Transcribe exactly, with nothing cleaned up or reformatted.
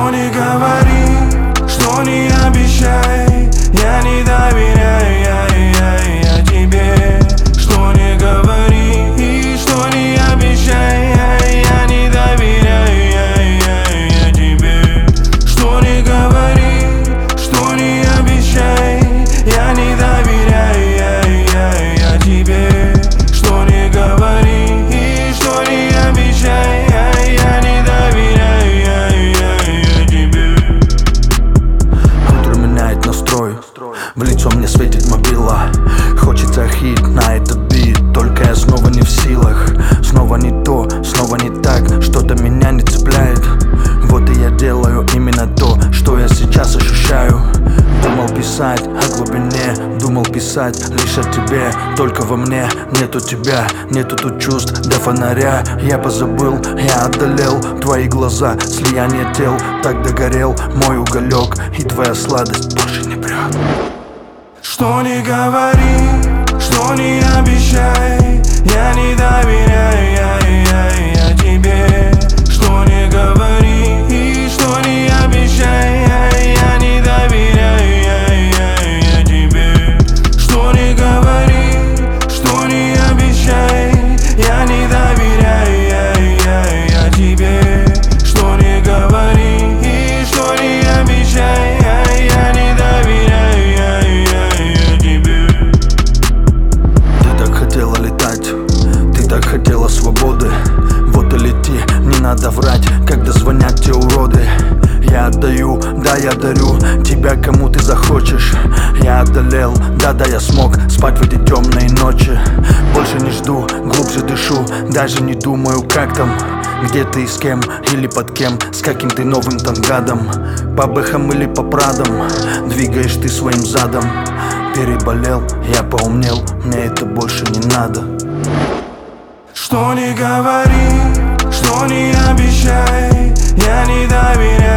Что не говори, что не обещай, я не доверяю, я, я, я тебе. Что не говори, что не обещай, я, я не доверяю, я, я, я тебе. Что не говори, что не обещай, я не доверяю, я, я, я тебе. Что не говори, что не обещай, я, я не доверяю, я, я, я тебе. Утро меняет настрой, в лицо мне светит мобила. Хочется хит на этот бит, только я снова не в силах. Снова не то, снова не так, что-то меня не цепляет. Вот и я делаю именно то, что я сейчас ощущаю. Думал писать о глубине, думал писать лишь о тебе. Только во мне нету тебя, нету тут чувств до фонаря. Я позабыл, я одолел твои глаза, слияние тел. Так догорел мой уголек, и твоя сладость больше не прет. Что не говори, что не обещай, я не доверяю, я, я, я тебе. Что не говори, что не обещай, я, я не доверяю, я, я, я тебе. Что не говори, что не обещай, я не доверяю, я, я, я тебе. Что не говори, что не обещай, я, я не доверяю, я, я, я тебе. Ты так хотела летать, ты так хотела свободы. Вот и лети, не надо врать, когда звонят те уроды. Я отдаю, да, я дарю тебя кому ты захочешь. Я одолел, да-да, я смог спать в эти темные ночи. Больше не жду, глубже дышу, даже не думаю, как там. Где ты и с кем, или под кем, с каким ты новым там гадом. По бэхам или по прадам, двигаешь ты своим задом. Переболел, я поумнел, мне это больше не надо. Что не говори, что не обещай, я не доверяю.